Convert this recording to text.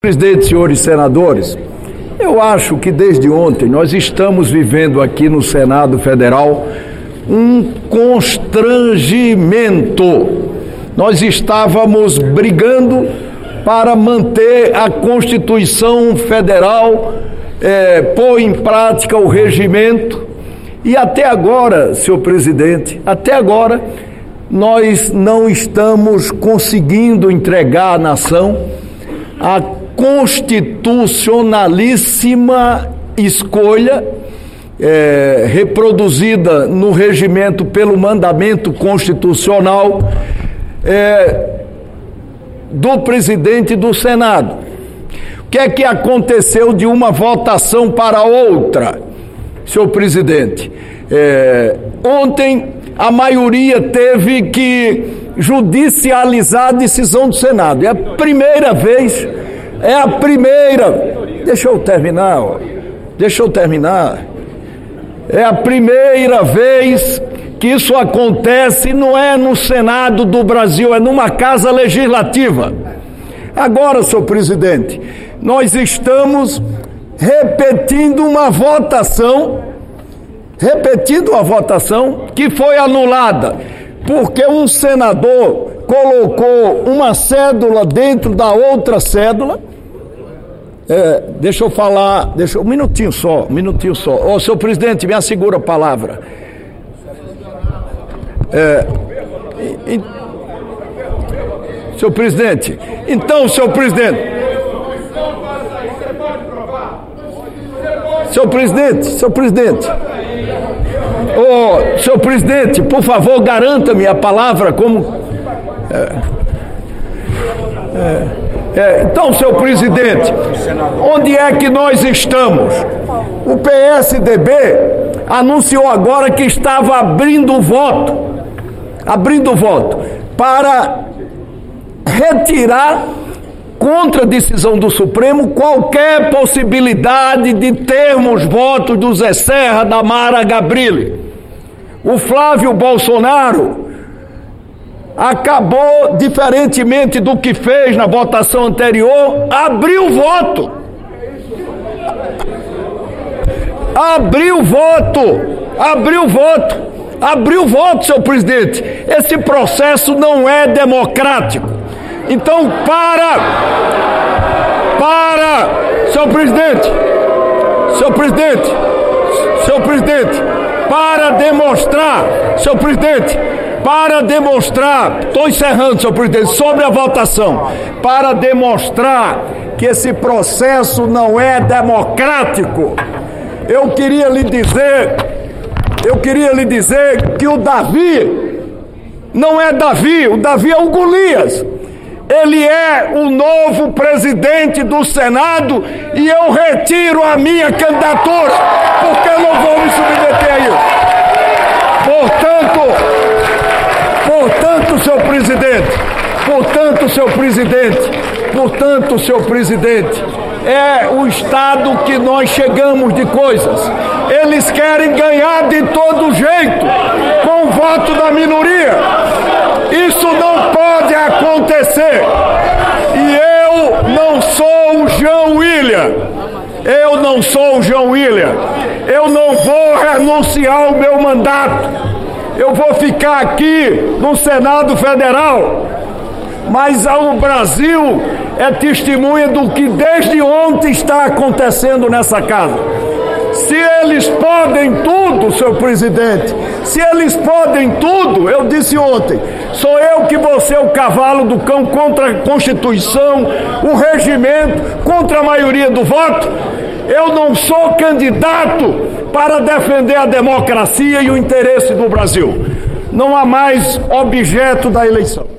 Presidente, senhores senadores, eu acho que desde ontem nós estamos vivendo aqui no Senado Federal um constrangimento. Nós estávamos brigando para manter a Constituição Federal, pôr em prática o regimento, e até agora, senhor presidente, até agora nós não estamos conseguindo entregar à nação a constitucionalíssima escolha reproduzida no regimento pelo mandamento constitucional do presidente do Senado. O que é que aconteceu de uma votação para outra, senhor presidente? Ontem a maioria teve que judicializar a decisão do Senado. É a primeira vez, deixa eu terminar. É a primeira vez que isso acontece, não é no Senado do Brasil, é numa casa legislativa. Agora, senhor presidente, nós estamos repetindo uma votação que foi anulada, porque um senador colocou uma cédula dentro da outra cédula. Deixa eu falar, um minutinho só. Ô, senhor presidente, me assegura a palavra. Senhor presidente, então, senhor presidente, senhor presidente, por favor, garanta-me a palavra como... Então, senhor presidente, onde é que nós estamos? O PSDB anunciou agora que estava abrindo voto para retirar, contra a decisão do Supremo, qualquer possibilidade de termos votos do Zé Serra, da Mara Gabrilli. O Flávio Bolsonaro acabou, diferentemente do que fez na votação anterior, abriu voto, senhor presidente. Esse processo não é democrático. Então, senhor presidente, estou encerrando, senhor presidente, sobre a votação, para demonstrar que esse processo não é democrático, eu queria lhe dizer que o Davi não é Davi, o Davi é o Golias. Ele é o novo presidente do Senado e eu retiro a minha candidatura, porque eu não vou me submeter a isso. Portanto, senhor presidente, é o estado que nós chegamos de coisas. Eles querem ganhar de todo jeito, com o voto da minoria. Isso não pode acontecer. E eu não sou o João William. Eu não vou renunciar ao meu mandato. Eu vou ficar aqui no Senado Federal. Mas o Brasil é testemunha do que desde ontem está acontecendo nessa casa. Se eles podem tudo, senhor presidente, eu disse ontem, sou eu que vou ser o cavalo do cão contra a Constituição, o regimento, contra a maioria do voto. Eu não sou candidato para defender a democracia e o interesse do Brasil. Não há mais objeto da eleição.